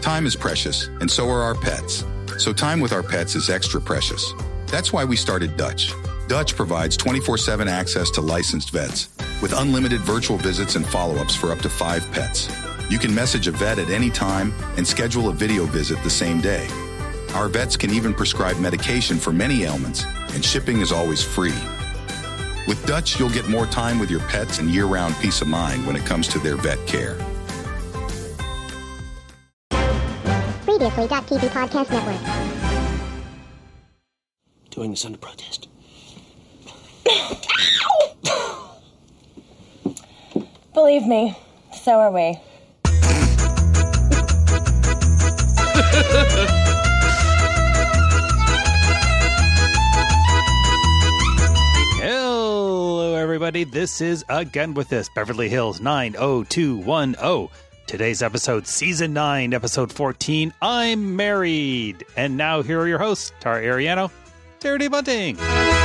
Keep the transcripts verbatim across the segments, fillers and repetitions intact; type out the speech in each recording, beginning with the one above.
Time is precious, and so are our pets. So time with our pets is extra precious. That's why we started Dutch. Dutch provides twenty-four seven access to licensed vets with unlimited virtual visits and follow-ups for up to five pets. You can message a vet at any time and schedule a video visit the same day. Our vets can even prescribe medication for many ailments, and shipping is always free. With Dutch, you'll get more time with your pets and year-round peace of mind when it comes to their vet care. Previously, .T V Podcast Network. Doing this under protest. Believe me, so are we. Hello, everybody. This is Again With This, Beverly Hills nine oh two one oh. Today's episode, Season nine, Episode fourteen, I'm Married. And now here are your hosts, Tara Ariano, Charity Bunting.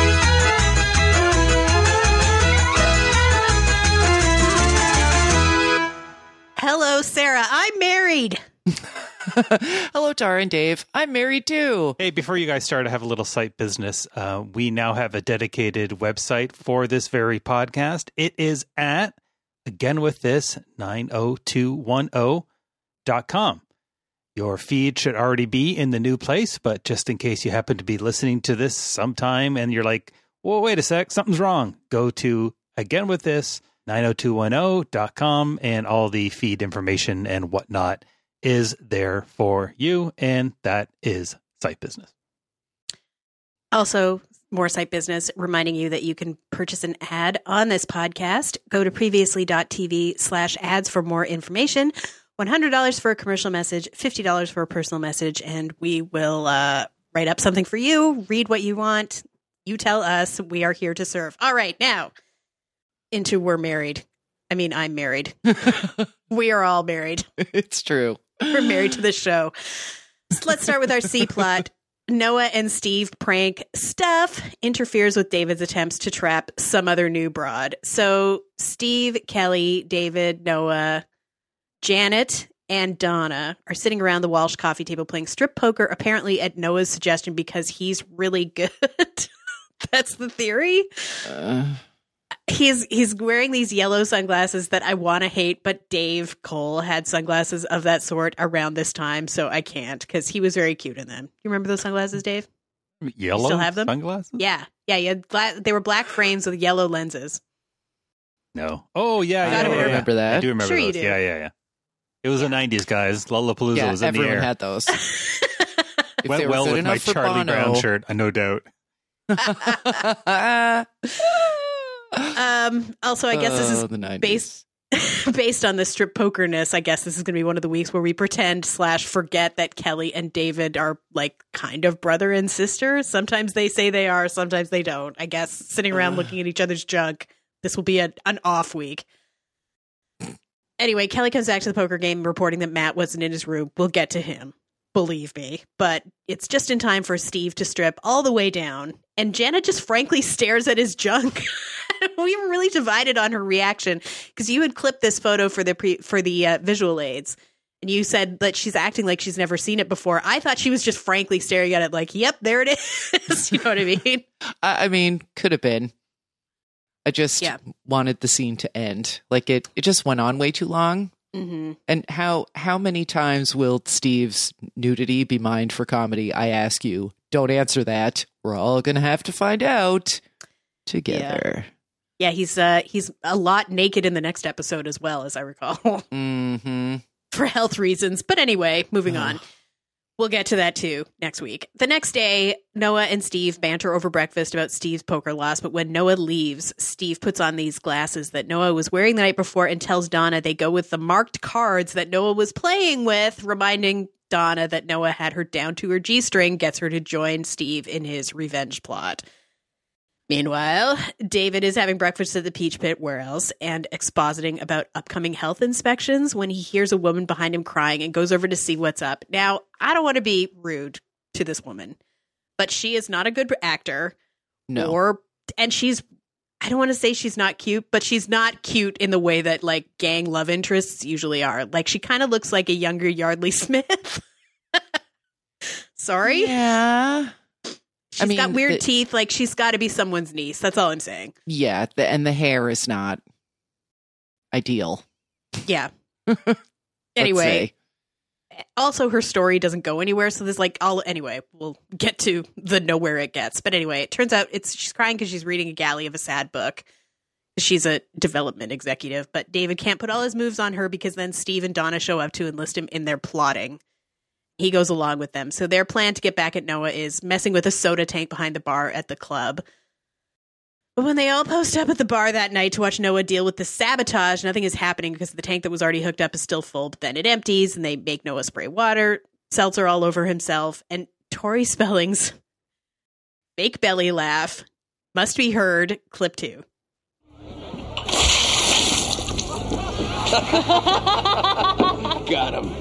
Hello, Sarah. I'm married. Hello, Tara and Dave. I'm married too. Hey, before you guys start, I have a little site business. Uh, we now have a dedicated website for this very podcast. It is at Again With This nine oh two one oh dot com. Your feed should already be in the new place, but just in case you happen to be listening to this sometime and you're like, well, wait a sec, something's wrong, go to Again With This nine oh two one oh dot com and all the feed information and whatnot is there for you, and that is site business. Also, more site business, reminding you that you can purchase an ad on this podcast. Go to previously.tv slash ads for more information. one hundred dollars for a commercial message, fifty dollars for a personal message, and we will uh, write up something for you, read what you want. You tell us. We are here to serve. All right, now, into We're Married. I mean, I'm married. We are all married. It's true. We're married to this show. So let's start with our C plot. Noah and Steve prank stuff interferes with David's attempts to trap some other new broad. So Steve, Kelly, David, Noah, Janet, and Donna are sitting around the Walsh coffee table playing strip poker, apparently at Noah's suggestion because he's really good. That's the theory. Uh... He's he's wearing these yellow sunglasses that I want to hate, but Dave Cole had sunglasses of that sort around this time, so I can't because he was very cute in them. You remember those sunglasses, Dave? Yellow you still have them? Sunglasses? Yeah, yeah. You had gla- they were black frames with yellow lenses. No. Oh yeah, I yeah, don't yeah, remember yeah. that. I do remember sure those. You do. Yeah, yeah, yeah. It was yeah. the nineties, guys. Lollapalooza yeah, was in the air. Everyone had those. Went well with my Charlie Bono. Brown shirt, I no doubt. Um, also, I guess this is oh, based based on the strip pokerness. I guess this is going to be one of the weeks where we pretend slash forget that Kelly and David are like kind of brother and sister. Sometimes they say they are, sometimes they don't. I guess sitting around uh. looking at each other's junk. This will be a, an off week. Anyway, Kelly comes back to the poker game reporting that Matt wasn't in his room. We'll get to him. Believe me. But it's just in time for Steve to strip all the way down. And Janet just frankly stares at his junk. We were really divided on her reaction because you had clipped this photo for the pre- for the uh, visual aids. And you said that she's acting like she's never seen it before. I thought she was just frankly staring at it like, yep, there it is. You know what I mean? I mean, could have been. I just yeah. wanted the scene to end. Like it, it just went on way too long. Mm-hmm. And how how many times will Steve's nudity be mined for comedy? I ask you. Don't answer that. We're all going to have to find out together. Yeah. Yeah, he's uh, he's a lot naked in the next episode as well, as I recall. Mm-hmm. For health reasons. But anyway, moving on. We'll get to that too next week. The next day, Noah and Steve banter over breakfast about Steve's poker loss. But when Noah leaves, Steve puts on these glasses that Noah was wearing the night before and tells Donna they go with the marked cards that Noah was playing with, reminding Donna that Noah had her down to her G-string, gets her to join Steve in his revenge plot. Meanwhile, David is having breakfast at the Peach Pit, where else, and expositing about upcoming health inspections when he hears a woman behind him crying and goes over to see what's up. Now, I don't want to be rude to this woman, but she is not a good actor. No. Or, and she's I don't want to say she's not cute, but she's not cute in the way that like gang love interests usually are. Like she kind of looks like a younger Yardley Smith. Sorry. Yeah. She's I mean, got weird the, teeth. Like she's got to be someone's niece. That's all I'm saying. Yeah. The, and the hair is not ideal. Yeah. Anyway. Also, her story doesn't go anywhere. So there's like all anyway, we'll get to the nowhere it gets. But anyway, it turns out it's she's crying because she's reading a galley of a sad book. She's a development executive, but David can't put all his moves on her because then Steve and Donna show up to enlist him in their plotting. He goes along with them. So their plan to get back at Noah is messing with a soda tank behind the bar at the club. But when they all post up at the bar that night to watch Noah deal with the sabotage, nothing is happening because the tank that was already hooked up is still full. But then it empties, and they make Noah spray water, seltzer all over himself, and Tori Spelling's fake belly laugh must be heard. Clip two. Got him.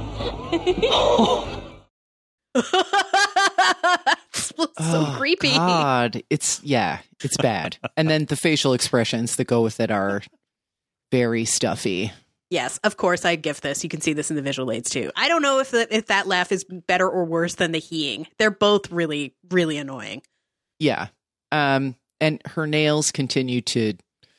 So oh, creepy. God, it's yeah, it's bad. And then the facial expressions that go with it are very stuffy. Yes, of course I'd gift this. You can see this in the visual aids too. I don't know if the, if that laugh is better or worse than the heeing. They're both really, really annoying. Yeah. Um, and her nails continue to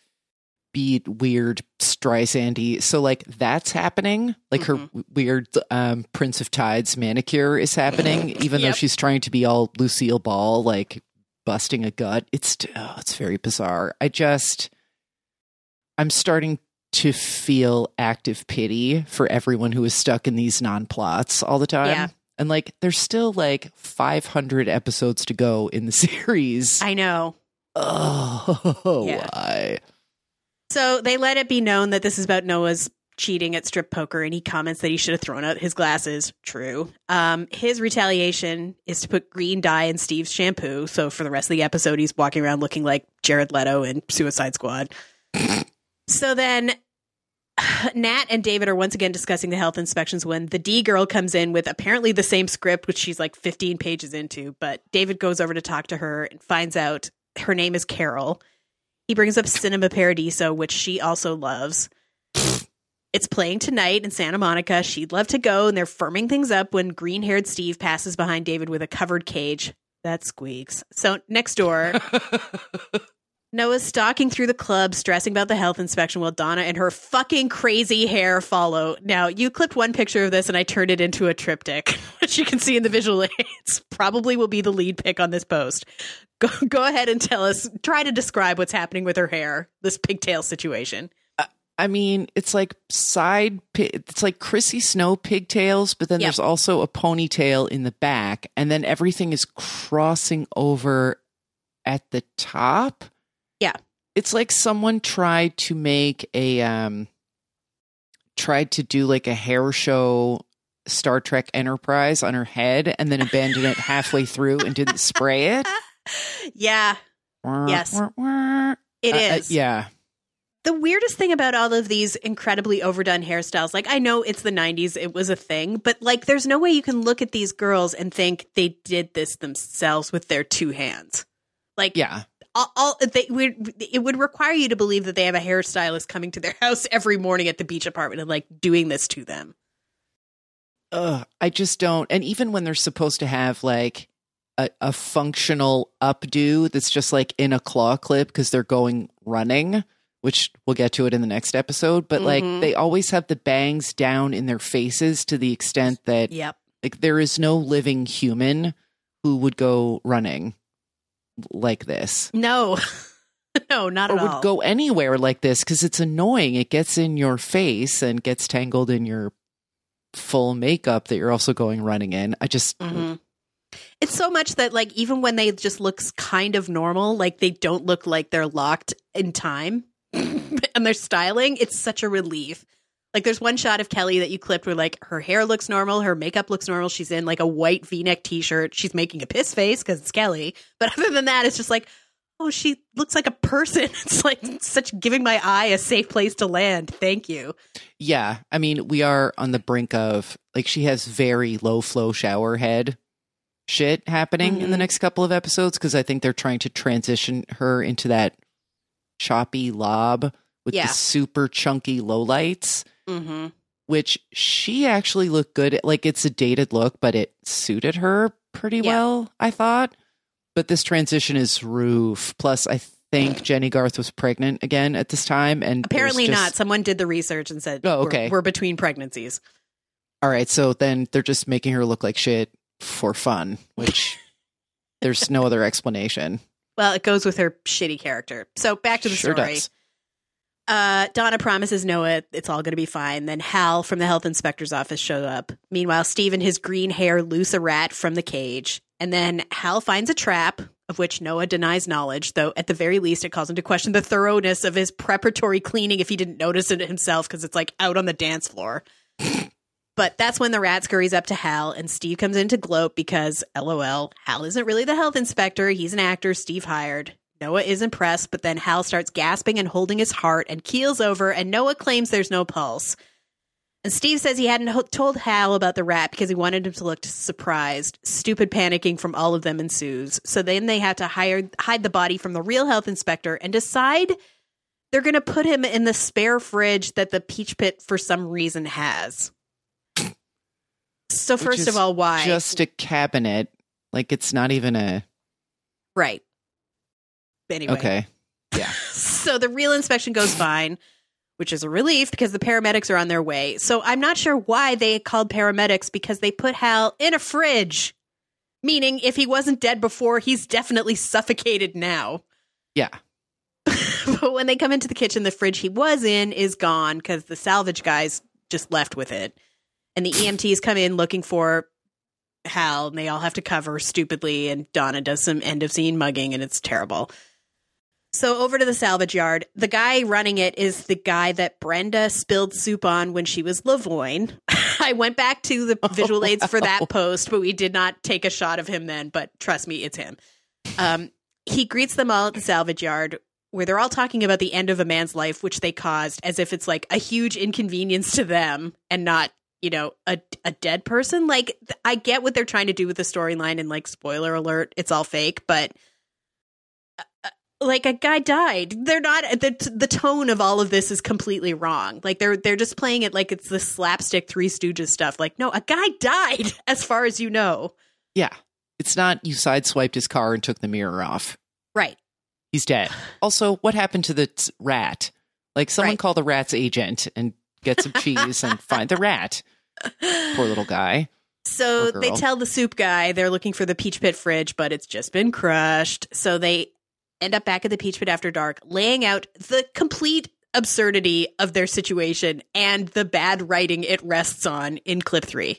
be weird Streisand-y. So like that's happening. Like mm-hmm. her weird um, Prince of Tides manicure is happening, even yep. though she's trying to be all Lucille Ball, like busting a gut. It's oh, it's very bizarre. I just I'm starting to feel active pity for everyone who is stuck in these non-plots all the time. Yeah. And like there's still like five hundred episodes to go in the series. I know. Oh, yeah. Why? So they let it be known that this is about Noah's cheating at strip poker, and he comments that he should have thrown out his glasses. True. Um, his retaliation is to put green dye in Steve's shampoo. So for the rest of the episode, he's walking around looking like Jared Leto in Suicide Squad. So then Nat and David are once again discussing the health inspections when the D girl comes in with apparently the same script, which she's like fifteen pages into. But David goes over to talk to her and finds out her name is Carol. He brings up Cinema Paradiso, which she also loves. It's playing tonight in Santa Monica. She'd love to go, and they're firming things up when green-haired Steve passes behind David with a covered cage. That squeaks. So next door, Noah's stalking through the club, stressing about the health inspection while Donna and her fucking crazy hair follow. Now, you clipped one picture of this, and I turned it into a triptych, which you can see in the visual aids. Probably will be the lead pic on this post. Go, go ahead and tell us, try to describe what's happening with her hair, this pigtail situation. Uh, I mean, it's like side, it's like Chrissy Snow pigtails, but then yep. there's also a ponytail in the back, and then everything is crossing over at the top. Yeah. It's like someone tried to make a, um, tried to do like a hair show Star Trek Enterprise on her head and then abandoned it halfway through and didn't spray it. Yeah. Yes. It is. Uh, uh, yeah. The weirdest thing about all of these incredibly overdone hairstyles, like I know it's the nineties, it was a thing, but like there's no way you can look at these girls and think they did this themselves with their two hands. Like, yeah. All, all they would it would require you to believe that they have a hairstylist coming to their house every morning at the beach apartment and like doing this to them. Ugh, I just don't. And even when they're supposed to have like a, a functional updo that's just like in a claw clip because they're going running, which we'll get to it in the next episode. But mm-hmm. like they always have the bangs down in their faces to the extent that yep. like there is no living human who would go running like this. No, no, not or at all. Or would go anywhere like this because it's annoying. It gets in your face and gets tangled in your full makeup that you're also going running in. I just... Mm-hmm. It's so much that like even when they just look kind of normal, like they don't look like they're locked in time and they're styling. It's such a relief. Like there's one shot of Kelly that you clipped where like her hair looks normal, her makeup looks normal. She's in like a white V-neck t-shirt. She's making a piss face because it's Kelly. But other than that, it's just like, oh, she looks like a person. It's like such giving my eye a safe place to land. Thank you. Yeah. I mean, we are on the brink of like she has very low flow shower head shit happening mm-hmm. in the next couple of episodes because I think they're trying to transition her into that choppy lob with Yeah. the super chunky lowlights, Mm-hmm. which she actually looked good at. Like, it's a dated look, but it suited her pretty Yeah. well, I thought. But this transition is roof. Plus, I think Jenny Garth was pregnant again at this time. And Apparently there's just- not. Someone did the research and said, Oh, we're- okay. we're, between pregnancies. All right, so then they're just making her look like shit for fun, which there's no other explanation. Well, it goes with her shitty character. So back to the Sure story. does. Uh, Donna promises Noah it's all going to be fine. Then Hal from the health inspector's office shows up. Meanwhile, Steve and his green hair loose a rat from the cage. And then Hal finds a trap, of which Noah denies knowledge, though at the very least it calls him to question the thoroughness of his preparatory cleaning if he didn't notice it himself because it's like out on the dance floor. But that's when the rat scurries up to Hal and Steve comes in to gloat because, LOL, Hal isn't really the health inspector. He's an actor Steve hired. Noah is impressed, but then Hal starts gasping and holding his heart and keels over, and Noah claims there's no pulse. And Steve says he hadn't ho- told Hal about the rat because he wanted him to look surprised. Stupid panicking from all of them ensues. So then they have to hire, hide the body from the real health inspector and decide they're going to put him in the spare fridge that the Peach Pit for some reason has. So Which first is of all, why? Just a cabinet. Like, it's not even a... Right. Anyway. Okay. Yeah. So the real inspection goes fine, which is a relief because the paramedics are on their way. So I'm not sure why they called paramedics because they put Hal in a fridge. Meaning if he wasn't dead before, he's definitely suffocated now. Yeah. But when they come into the kitchen, the fridge he was in is gone because the salvage guys just left with it. And the E M Ts come in looking for Hal, and they all have to cover stupidly, and Donna does some end of scene mugging, and it's terrible. So over to the salvage yard. The guy running it is the guy that Brenda spilled soup on when she was Lavoine. I went back to the visual aids for that post, but we did not take a shot of him then, but trust me, it's him. Um, he greets them all at the salvage yard, where they're all talking about the end of a man's life, which they caused, as if it's like a huge inconvenience to them and not, you know, a, a dead person. Like, th- I get what they're trying to do with the storyline, and like, spoiler alert, it's all fake, but uh, like, a guy died. They're not, the the tone of all of this is completely wrong. Like, they're they're just playing it like it's the slapstick Three Stooges stuff. Like, no, a guy died, as far as you know. Yeah. It's not you sideswiped his car and took the mirror off. Right. He's dead. Also, what happened to the t- rat? Like, someone Right. call the rat's agent and get some cheese and find the rat. Poor little guy. So Poor they girl. tell the soup guy they're looking for the Peach Pit fridge, but it's just been crushed. So they end up back at the Peach Pit after dark, laying out the complete absurdity of their situation and the bad writing it rests on in clip three.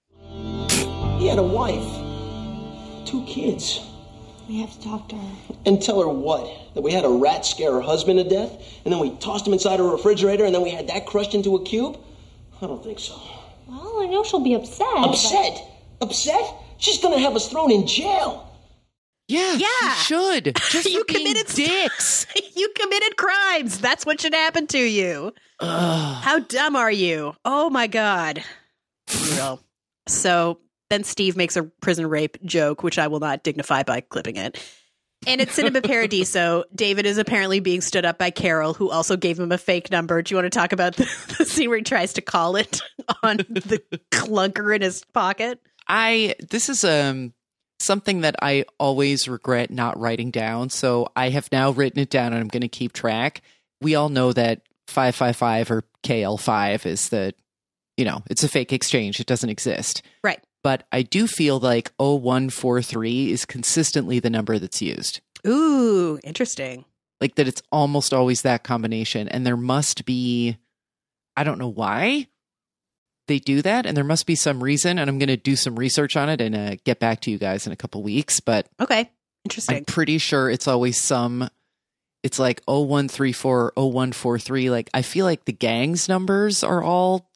He had a wife, two kids. We have to talk to her. And tell her what? That we had a rat scare her husband to death? And then we tossed him inside a refrigerator and then we had that crushed into a cube? I don't think so. Well, I know she'll be upset. Upset? Upset? She's gonna have us thrown in jail. Yeah, Yeah. he should. Just You for being committed st- dicks. You committed crimes. That's what should happen to you. Ugh. How dumb are you? Oh my God. Real. So then Steve makes a prison rape joke, which I will not dignify by clipping it. And at Cinema Paradiso, David is apparently being stood up by Carol, who also gave him a fake number. Do you want to talk about the, the scene where he tries to call it on the clunker in his pocket? I this is um something that I always regret not writing down. So I have now written it down and I'm going to keep track. We all know that five five five or K L five is the, you know, it's a fake exchange. It doesn't exist. Right. But I do feel like oh one four three is consistently the number that's used. Ooh, interesting. Like that it's almost always that combination. And there must be, I don't know why they do that. And there must be some reason. And I'm going to do some research on it and uh, get back to you guys in a couple weeks. But Okay. Interesting. I'm pretty sure it's always some, it's like oh one three four, oh one four three. Like I feel like the gang's numbers are all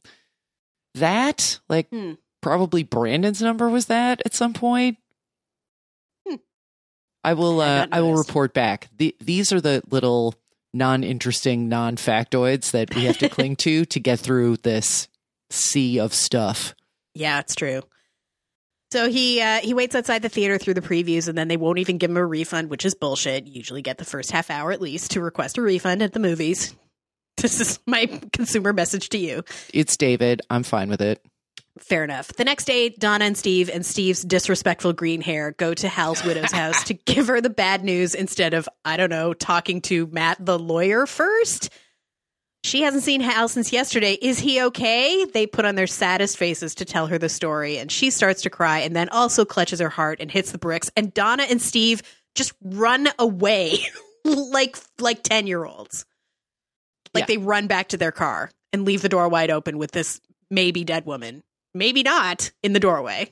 that. Like, Hmm. probably Brandon's number was that at some point. Hmm. I will. I Uh, had not I will noticed. report back. The, these are the little non-interesting, non-factoids that we have to cling to to get through this sea of stuff. Yeah, it's true. So he uh, he waits outside the theater through the previews, and then they won't even give him a refund, which is bullshit. You usually get the first half hour at least to request a refund at the movies. This is my consumer message to you. It's David. I'm fine with it. Fair enough. The next day, Donna and Steve and Steve's disrespectful green hair go to Hal's widow's house to give her the bad news instead of, I don't know, talking to Matt the lawyer first. She hasn't seen Hal since yesterday. Is he okay? They put on their saddest faces to tell her the story, and she starts to cry and then also clutches her heart and hits the bricks. And Donna and Steve just run away like like ten-year-olds. Like Yeah. they run back to their car and leave the door wide open with this maybe dead woman, maybe not, in the doorway.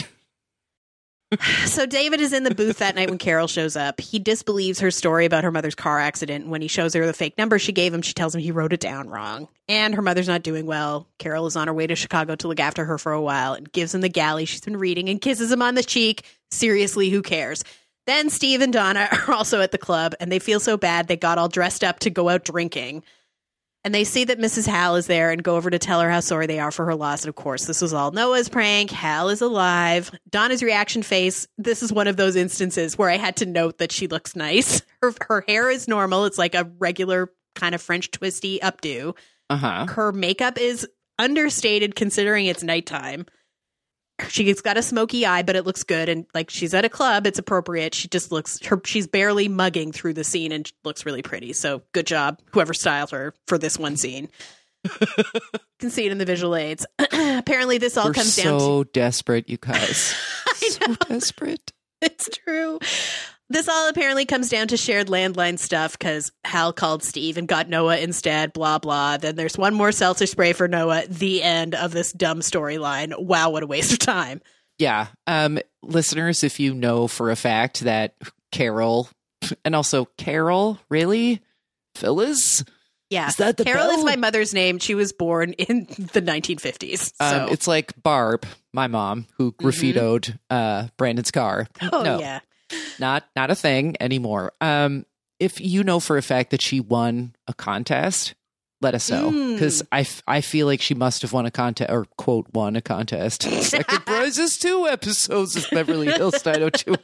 So David is in the booth that night when Carol shows up. He disbelieves her story about her mother's car accident. When he shows her the fake number she gave him, she tells him he wrote it down wrong. And her mother's not doing well. Carol is on her way to Chicago to look after her for a while and gives him the galley she's been reading and kisses him on the cheek. Seriously, who cares? Then Steve and Donna are also at the club, and they feel so bad they got all dressed up to go out drinking. And they see that Missus Hal is there and go over to tell her how sorry they are for her loss. And of course, this was all Noah's prank. Hal is alive. Donna's reaction face. This is one of those instances where I had to note that she looks nice. Her, her hair is normal. It's like a regular kind of French twisty updo. Uh-huh. Her makeup is understated considering it's nighttime. She's got a smoky eye, but it looks good. And like she's at a club, it's appropriate. She just looks, her, she's barely mugging through the scene and looks really pretty. So good job, whoever styled her for this one scene. You can see it in the visual aids. Apparently this all We're comes so down to... desperate, you guys. I So know. desperate. It's true. This all apparently comes down to shared landline stuff because Hal called Steve and got Noah instead, blah, blah. Then there's one more seltzer spray for Noah. The end of this dumb storyline. Wow, what a waste of time. Yeah. Um, listeners, if you know for a fact that Carol, and also Carol, really? Phyllis? Yeah. Is that the Carol bell? is my mother's name. She was born in the nineteen fifties. So. Um, it's like Barb, my mom, who graffitoed uh, Brandon's car. oh, no, yeah. not not a thing anymore. Um, if you know for a fact that she won a contest, let us know. Because Mm. I, f- I feel like she must have won a contest, or quote, won a contest. Second prize is two episodes of Beverly Hills nine oh two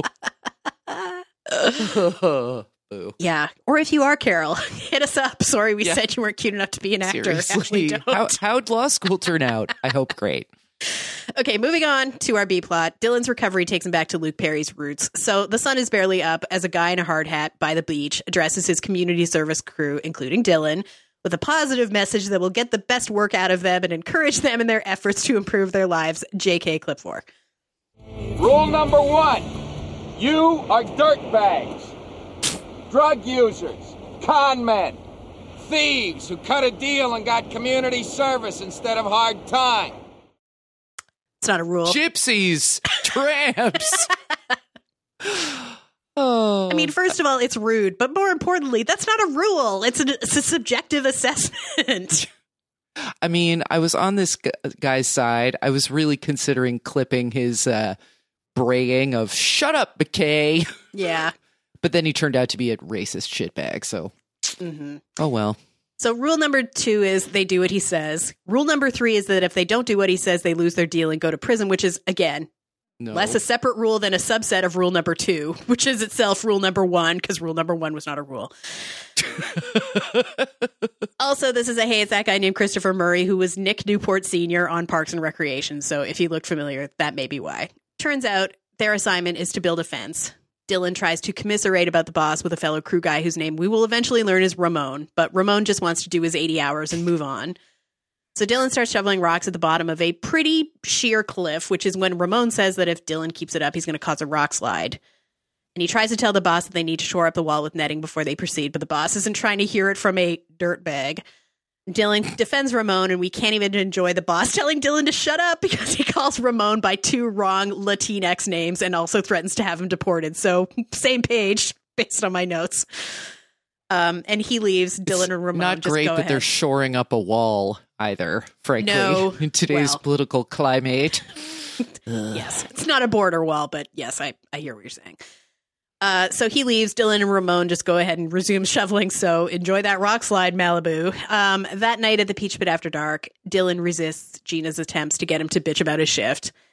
one oh. Boo. Yeah. Or if you are Carol, hit us up. Sorry, we Yeah. said you weren't cute enough to be an actor. Actually, Seriously, don't. how, how'd law school turn out? I hope great. Okay, moving on to our B plot. Dylan's recovery takes him back to Luke Perry's roots. So the sun is barely up as a guy in a hard hat by the beach addresses his community service crew, including Dylan, with a positive message that will get the best work out of them and encourage them in their efforts to improve their lives. J K Clip four. Rule number one, you are dirtbags, drug users, con men, thieves who cut a deal and got community service instead of hard time. It's not a rule. Gypsies, tramps. Oh, I mean, first of all, it's rude, but more importantly, that's not a rule. It's a, it's a subjective assessment. I mean, I was on this gu- guy's side. I was really considering clipping his uh, braying of "Shut up, McKay," Yeah. but then he turned out to be a racist shitbag. So, Mm-hmm. oh well. So rule number two is they do what he says. Rule number three is that if they don't do what he says, they lose their deal and go to prison, which is, again, No. less a separate rule than a subset of rule number two, which is itself rule number one, because rule number one was not a rule. Also, this is a, hey, it's that guy named Christopher Murray who was Nick Newport Senior on Parks and Recreation. So if you looked familiar, that may be why. Turns out their assignment is to build a fence. Dylan tries to commiserate about the boss with a fellow crew guy whose name we will eventually learn is Ramon, but Ramon just wants to do his eighty hours and move on. So Dylan starts shoveling rocks at the bottom of a pretty sheer cliff, which is when Ramon says that if Dylan keeps it up, he's going to cause a rock slide. And he tries to tell the boss that they need to shore up the wall with netting before they proceed, but the boss isn't trying to hear it from a dirtbag. Dylan defends Ramon, and we can't even enjoy the boss telling Dylan to shut up because he calls Ramon by two wrong Latinx names and also threatens to have him deported. So same page based on my notes. Um, and he leaves. Dylan and Ramon Not just great go that they're ahead. shoring up a wall either, frankly, No. in today's Well. political climate. Yes, it's not a border wall, but yes, I, I hear what you're saying. Uh, so he leaves. Dylan and Ramon just go ahead and resume shoveling. So enjoy that rock slide, Malibu. Um, that night at the Peach Pit after dark, Dylan resists Gina's attempts to get him to bitch about his shift.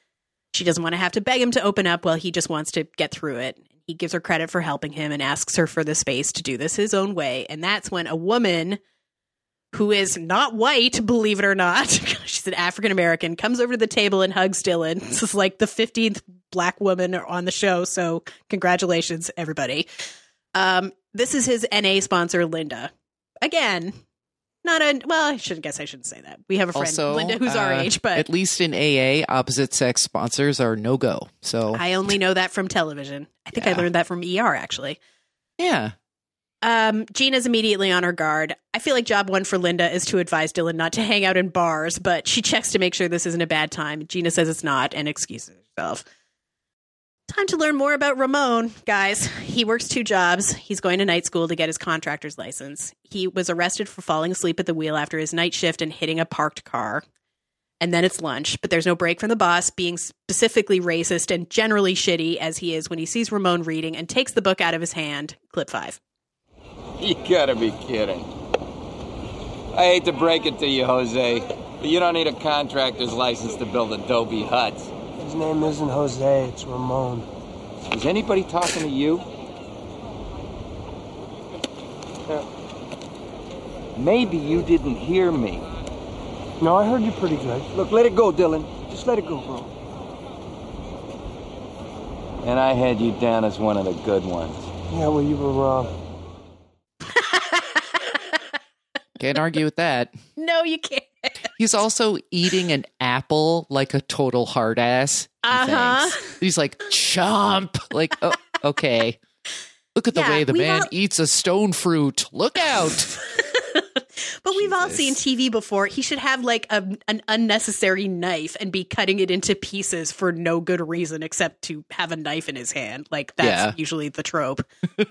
She doesn't want to have to beg him to open up. Well, he just wants to get through it. He gives her credit for helping him and asks her for the space to do this his own way. And that's when a woman who is not white, believe it or not, she's an African-American, comes over to the table and hugs Dylan. This is like the fifteenth black woman on the show, so congratulations, everybody. Um, this is his N A sponsor, Linda. Again, not a, well, I should guess I shouldn't say that. We have a friend, also, Linda, who's uh, our age, but at least in A A, opposite sex sponsors are no-go. So I only know that from television. I think Yeah. I learned that from E R, actually. yeah. Um, Gina's immediately on her guard. I feel like job one for Linda is to advise Dylan not to hang out in bars, but she checks to make sure this isn't a bad time. Gina says it's not and excuses herself. Time to learn more about Ramon, guys. He works two jobs. He's going to night school to get his contractor's license. He was arrested for falling asleep at the wheel after his night shift and hitting a parked car. And then it's lunch, but there's no break from the boss, being specifically racist and generally shitty as he is when he sees Ramon reading and takes the book out of his hand. Clip five. You gotta be kidding. I hate to break it to you, Jose, but you don't need a contractor's license to build adobe huts. His name isn't Jose, it's Ramon. Is anybody talking to you? Yeah. Maybe you didn't hear me. No, I heard you pretty good. Look, let it go, Dylan. Just let it go, bro. And I had you down as one of the good ones. Yeah, well, you were wrong. Can't argue with that. No, you can't. He's also eating an apple like a total hard ass. He Uh-huh. thinks. He's like, chomp. Like, oh, okay. Look at the Yeah, way the we've man all- eats a stone fruit. Look out. But we've all Jesus. seen T V before. He should have like a, an unnecessary knife and be cutting it into pieces for no good reason except to have a knife in his hand. Like that's Yeah. usually the trope.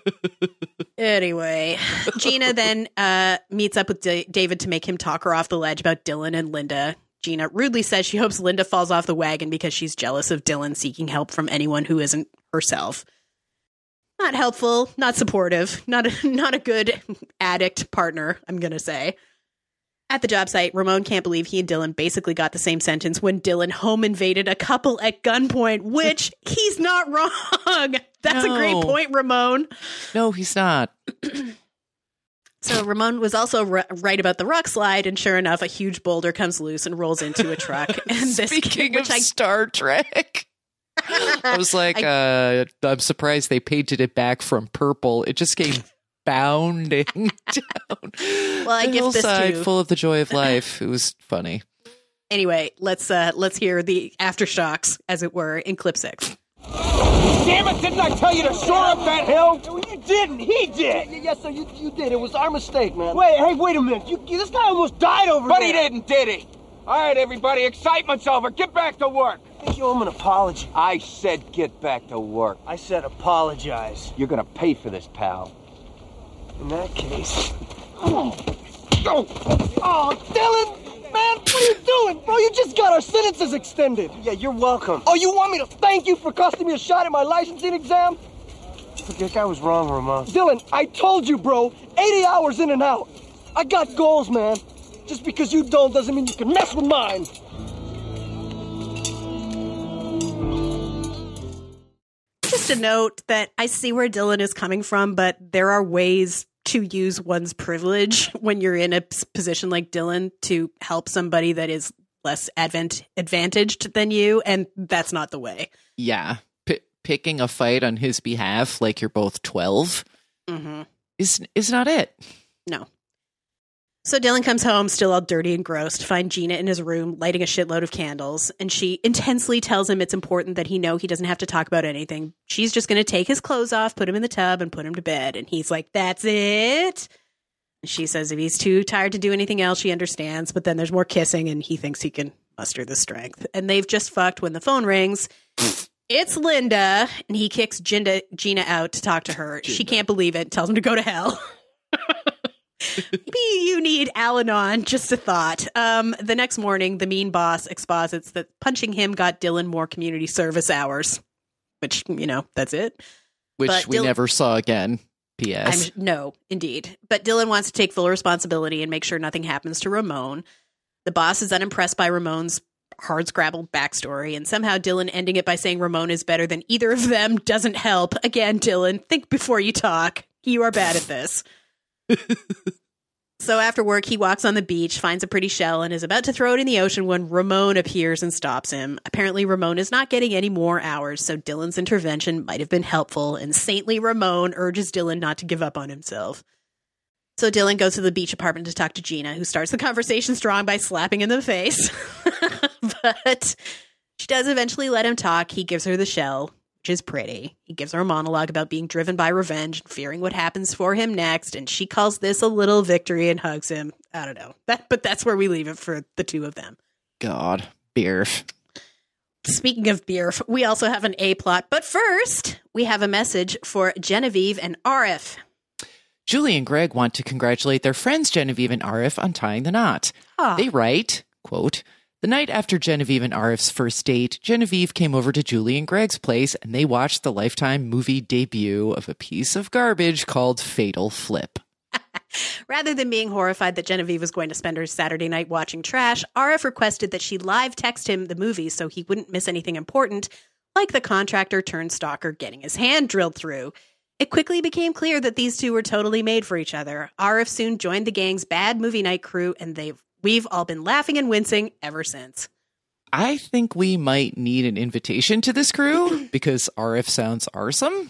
Anyway, Gina then uh, meets up with D- David to make him talk her off the ledge about Dylan and Linda. Gina rudely says she hopes Linda falls off the wagon because she's jealous of Dylan seeking help from anyone who isn't herself. Not helpful, not supportive, not a, not a good addict partner, I'm going to say. At the job site, Ramon can't believe he and Dylan basically got the same sentence when Dylan home invaded a couple at gunpoint, which he's not wrong. That's No. a great point, Ramon. No, he's not. So Ramon was also r- right about the rock slide, and sure enough, a huge boulder comes loose and rolls into a truck. And this Speaking which of I, Star Trek. I was like, uh, I'm surprised they painted it back from purple. It just came bounding down. Well, I the gift this hillside to- full of the joy of life. It was funny. Anyway, let's uh, let's hear the aftershocks, as it were, in clip six. Damn it, didn't I tell you to shore up that hill? You didn't, he did! Yes, sir, you, you did. It was our mistake, man. Wait, hey, wait a minute. You, you- this guy almost died over But there. he didn't, did he? All right, everybody, excitement's over. Get back to work. I think you owe him an apology. I said get back to work. I said apologize. You're gonna pay for this, pal. In that case... Oh. Oh, Dylan! Man, what are you doing? Bro, you just got our sentences extended. Yeah, you're welcome. Oh, you want me to thank you for costing me a shot at my licensing exam? Look, that guy was wrong, Ramon. Dylan, I told you, bro. eighty hours in and out. I got goals, man. Just because you don't doesn't mean you can mess with mine. Just a note that I see where Dylan is coming from, but there are ways to use one's privilege when you're in a p- position like Dylan to help somebody that is less advant- advantaged than you, and that's not the way. Yeah. P- picking a fight on his behalf like you're both twelve Mm-hmm. is is not it. No. So Dylan comes home, still all dirty and gross, to find Gina in his room lighting a shitload of candles, and she intensely tells him it's important that he know he doesn't have to talk about anything. She's just going to take his clothes off, put him in the tub, and put him to bed. And he's like, that's it? And she says if he's too tired to do anything else, she understands, but then there's more kissing, and he thinks he can muster the strength. And they've just fucked when the phone rings. It's Linda, and he kicks Gina, Gina out to talk to her. She can't believe it, tells him to go to hell. Maybe you need Al-Anon, just a thought. Um, the next morning, the mean boss exposits that punching him got Dylan more community service hours, which, you know, that's it. Which But we Dylan- never saw again. P S. I'm, no, indeed. But Dylan wants to take full responsibility and make sure nothing happens to Ramon. The boss is unimpressed by Ramon's hardscrabble backstory, and somehow Dylan ending it by saying Ramon is better than either of them doesn't help. Again, Dylan, think before you talk. You are bad at this. So after work, he walks on the beach, finds a pretty shell, and is about to throw it in the ocean when Ramon appears and stops him. Apparently, Ramon is not getting any more hours, so Dylan's intervention might have been helpful, and saintly Ramon urges Dylan not to give up on himself. So Dylan goes to the beach apartment to talk to Gina, who starts the conversation strong by slapping him in the face. But she does eventually let him talk. He gives her the shell, which is pretty. He gives her a monologue about being driven by revenge and fearing what happens for him next, and she calls this a little victory and hugs him. I don't know. That, but that's where we leave it for the two of them. God, Beerf. Speaking of Beerf, we also have an A-plot. But first, we have a message for Genevieve and Arif. Julie and Greg want to congratulate their friends Genevieve and Arif on tying the knot. Ah. They write, quote, "The night after Genevieve and Arif's first date, Genevieve came over to Julie and Greg's place and they watched the Lifetime movie debut of a piece of garbage called Fatal Flip." Rather than being horrified that Genevieve was going to spend her Saturday night watching trash, Arif requested that she live text him the movie so he wouldn't miss anything important, like the contractor turned stalker getting his hand drilled through. It quickly became clear that these two were totally made for each other. Arif soon joined the gang's bad movie night crew, and they've we've all been laughing and wincing ever since. I think we might need an invitation to this crew because Arif sounds awesome.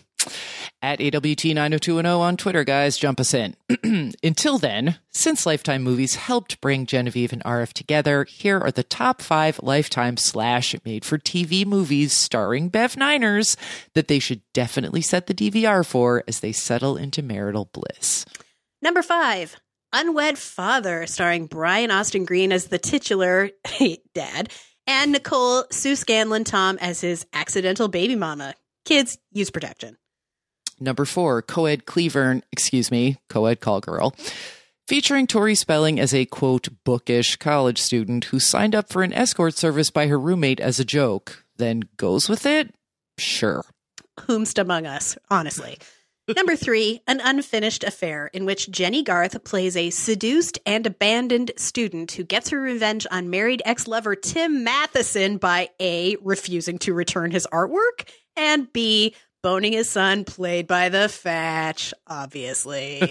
At A W T nine oh two one oh on Twitter, guys, jump us in. Until then, since Lifetime Movies helped bring Genevieve and Arif together, here are the top five Lifetime slash made-for-T V movies starring Bev Niners that they should definitely set the D V R for as they settle into marital bliss. Number five, Unwed Father, starring Brian Austin Green as the titular dad, and Nicole Sue Scanlon Tom as his accidental baby mama. Kids, use protection. Number four, Coed Cleavern, excuse me, Coed Call Girl, featuring Tori Spelling as a, quote, bookish college student who signed up for an escort service by her roommate as a joke, then goes with it? Sure. Whomst among us, honestly. Number three, An Unfinished Affair, in which Jenny Garth plays a seduced and abandoned student who gets her revenge on married ex-lover Tim Matheson by A, refusing to return his artwork, and B, boning his son, played by the Fatch, obviously.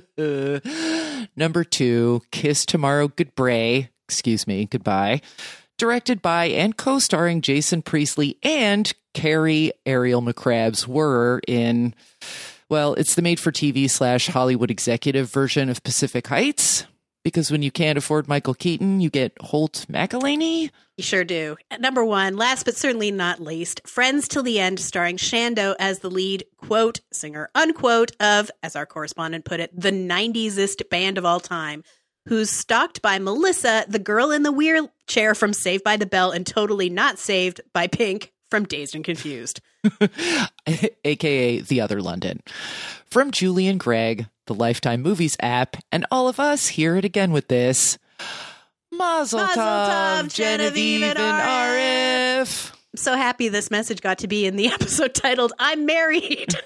Number two, Kiss Tomorrow Goodbye, excuse me, goodbye, directed by and co-starring Jason Priestley and Carrie Ariel McCrabb's were in, well, it's the made-for-T V slash Hollywood executive version of Pacific Heights, because when you can't afford Michael Keaton, you get Holt McElhaney. You sure do. At number one, last but certainly not least, Friends Till the End, starring Shando as the lead, quote, singer, unquote, of, as our correspondent put it, the nineties-est band of all time, who's stalked by Melissa, the girl in the wheelchair from Saved by the Bell and totally not saved by Pink from Dazed and Confused. A K A The Other London. From Julie and Greg, the Lifetime Movies app, and all of us hear it again with this. Mazel tov, Mazel tov, Genevieve and Arif. I'm so happy this message got to be in the episode titled, I'm Married.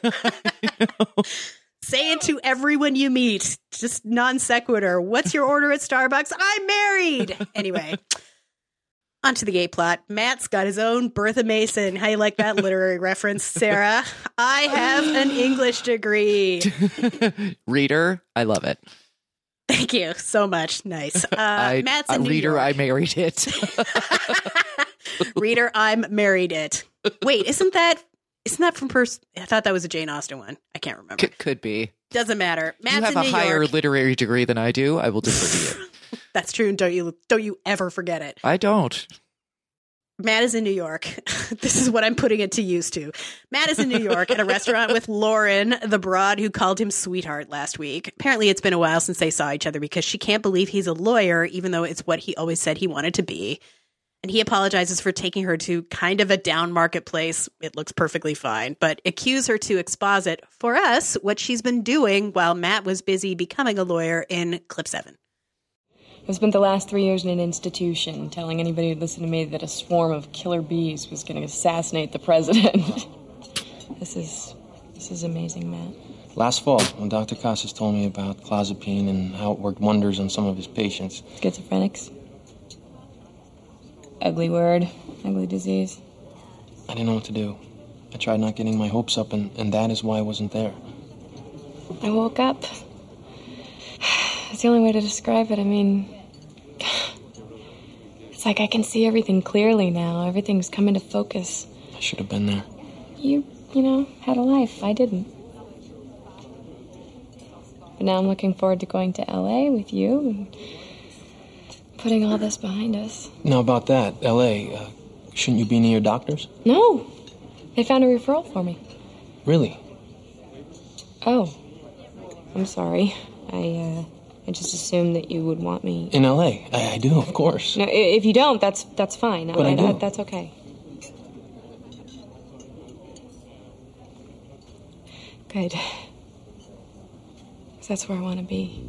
Say it to everyone you meet. Just non sequitur. What's your order at Starbucks? I'm married. Anyway, on to the gay plot. Matt's got his own Bertha Mason. How you like that literary reference, Sarah? I have an English degree. Reader, I love it. Thank you so much. Nice. Uh, I, Matt's in uh, New Reader, York. I married it. Reader, I'm married it. Wait, isn't that isn't that from Pers- I thought that was a Jane Austen one. I can't remember. C- could be. Doesn't matter. Matt's you have in a New higher York. literary degree than I do. I will defer to you. That's true. And don't you don't you ever forget it. I don't. Matt is in New York. This is what I'm putting it to use to. Matt is in New York at a restaurant with Lauren, the broad who called him sweetheart last week. Apparently it's been a while since they saw each other because she can't believe he's a lawyer, even though it's what he always said he wanted to be. And he apologizes for taking her to kind of a down marketplace. It looks perfectly fine, but accuse her to exposit for us what she's been doing while Matt was busy becoming a lawyer in clip seven. I spent the last three years in an institution telling anybody who'd listen to me that a swarm of killer bees was going to assassinate the president. This is, this is amazing, Matt. Last fall, when Doctor Casas told me about clozapine and how it worked wonders on some of his patients. Schizophrenics? ugly word, ugly disease. I didn't know what to do. I tried not getting my hopes up, and, and that is why I wasn't there. I woke up. It's the only way to describe it. I mean, it's like I can see everything clearly now. Everything's come into focus. I should have been there. You, you know, had a life. I didn't. But now I'm looking forward to going to L A with you and putting all this behind us. Now, about that, L A, uh, shouldn't you be near your doctors? No. They found a referral for me. Really? Oh. I'm sorry. I, uh, I just assumed that you would want me... In L A? I, I do, of course. No, if you don't, that's that's fine. But I, I do. I, that's okay. Good. 'Cause that's where I want to be.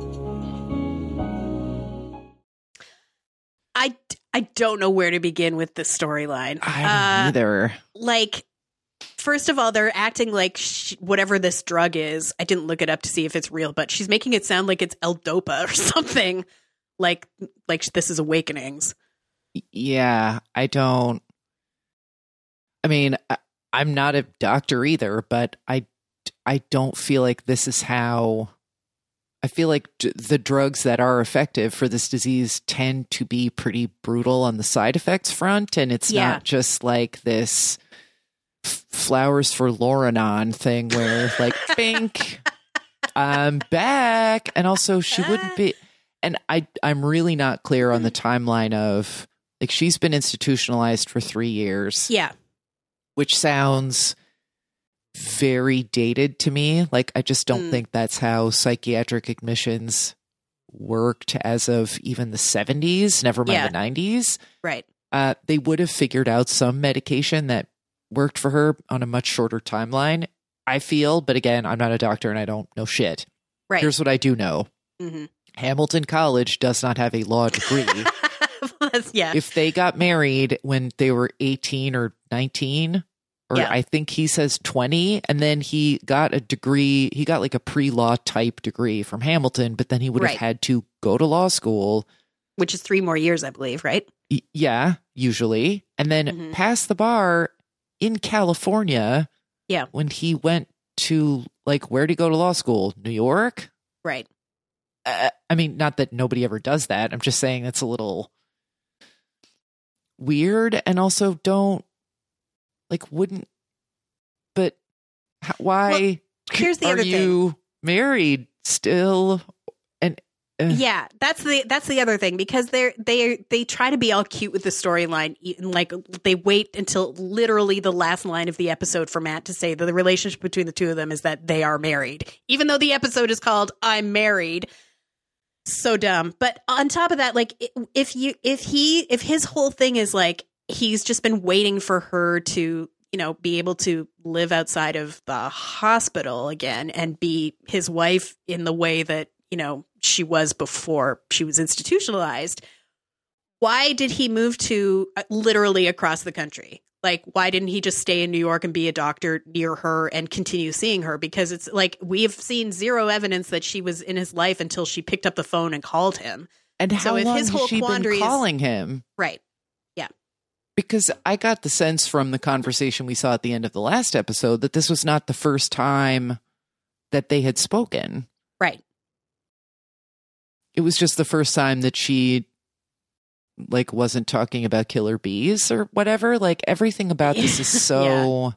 I, I don't know where to begin with this storyline. I don't uh, either. Like, first of all, they're acting like sh- whatever this drug is. I didn't look it up to see if it's real, but she's making it sound like it's L-Dopa or something. Like, like this is Awakenings. Yeah, I don't. I mean, I, I'm not a doctor either, but I, I don't feel like this is how. I feel like d- the drugs that are effective for this disease tend to be pretty brutal on the side effects front, and it's Yeah. not just like this f- flowers for Loranon thing where like, bink, I'm back, and also she wouldn't be. And I, I'm really not clear on the timeline of like she's been institutionalized for three years. Yeah. Which sounds very dated to me. Like, I just don't Mm. think that's how psychiatric admissions worked as of even the seventies, never mind Yeah. the nineties. Right. Uh, they would have figured out some medication that worked for her on a much shorter timeline, I feel. But again, I'm not a doctor and I don't know shit. Right. Here's what I do know. Mm-hmm. Hamilton College does not have a law degree. Yeah. If they got married when they were eighteen or nineteen, or Yeah. I think he says twenty, and then he got a degree, he got like a pre-law type degree from Hamilton, but then he would Right. have had to go to law school. Which is three more years, I believe, right? Y- Yeah, usually. And then Mhm. pass the bar in California. Yeah. When he went to, like, where did he go to law school? New York? Right. Uh, I mean, not that nobody ever does that. I'm just saying it's a little weird, and also don't like wouldn't. But h- why? Well, here's the are other you married still? And uh, Yeah, that's the that's the other thing, because they're they they try to be all cute with the storyline, and like they wait until literally the last line of the episode for Matt to say that the relationship between the two of them is that they are married, even though the episode is called "I'm Married." So dumb. But on top of that, like if you if he if his whole thing is like he's just been waiting for her to, you know, be able to live outside of the hospital again and be his wife in the way that, you know, she was before she was institutionalized. Why did he move to uh, literally across the country? Like, why didn't he just stay in New York and be a doctor near her and continue seeing her? Because it's like we've seen zero evidence that she was in his life until she picked up the phone and called him. and how so if long his has whole she been quandary is- calling him? Right. Yeah. Because I got the sense from the conversation we saw at the end of the last episode that this was not the first time that they had spoken. Right. It was just the first time that she like wasn't talking about killer bees or whatever. Like everything about this is so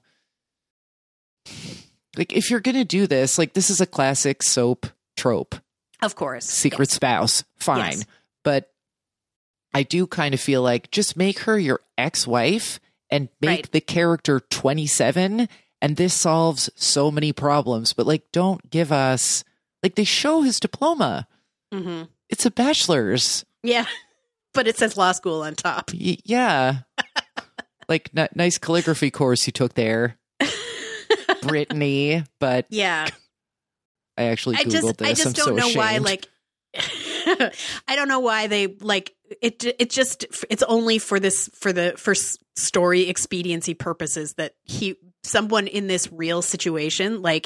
like if you're gonna do this, like this is a classic soap trope. Of course. Secret Yes. spouse, fine. Yes. But I do kind of feel like just make her your ex-wife and make Right. the character twenty-seven, and this solves so many problems. But like, don't give us like they show his diploma. Mm-hmm. It's a bachelor's. Yeah. But it says law school on top. Y- yeah. Like n- nice calligraphy course you took there, Brittany. But Yeah. I actually I googled just this. I just I'm don't so know ashamed. why like I don't know why they like it it just it's only for this for the for s- story expediency purposes that he someone in this real situation like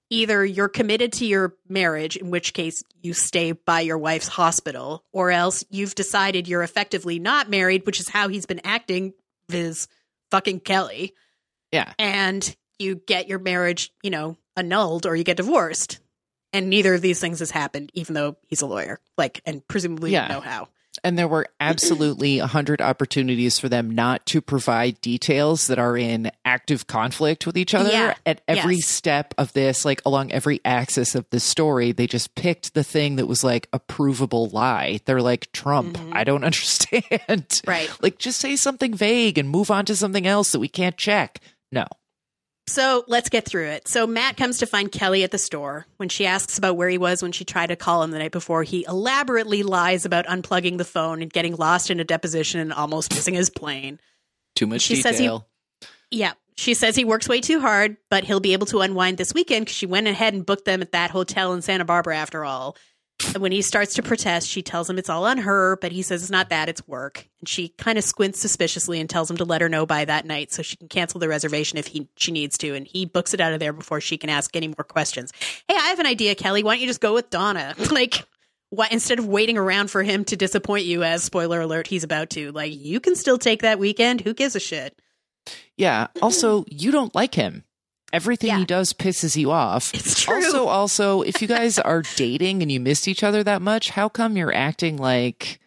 either you're committed to your marriage, in which case you stay by your wife's hospital, or else you've decided you're effectively not married, which is how he's been acting, viz. Fucking Kelly. Yeah. And you get your marriage, you know, annulled or you get divorced. And neither of these things has happened, even though he's a lawyer, like, and presumably Yeah. you know how. And there were absolutely a hundred opportunities for them not to provide details that are in active conflict with each other. Yeah. At every Yes. step of this, like along every axis of the story, they just picked the thing that was like a provable lie. They're like, Trump, Mm-hmm. I don't understand. Right. Like, just say something vague and move on to something else that we can't check. No. So let's get through it. So Matt comes to find Kelly at the store. When she asks about where he was when she tried to call him the night before, he elaborately lies about unplugging the phone and getting lost in a deposition and almost missing his plane. Too much She detail. says he- Yeah. She says he works way too hard, but he'll be able to unwind this weekend because she went ahead and booked them at that hotel in Santa Barbara after all. And when he starts to protest, she tells him it's all on her, but he says it's not that, it's work. And she kind of squints suspiciously and tells him to let her know by that night so she can cancel the reservation if he she needs to. And he books it out of there before she can ask any more questions. Hey, I have an idea, Kelly. Why don't you just go with Donna? Like, what, instead of waiting around for him to disappoint you, as spoiler alert, he's about to. Like, you can still take that weekend. Who gives a shit? Yeah. Also, you don't like him. Everything Yeah. he does pisses you off. It's true. Also, also, if you guys are dating and you missed each other that much, how come you're acting like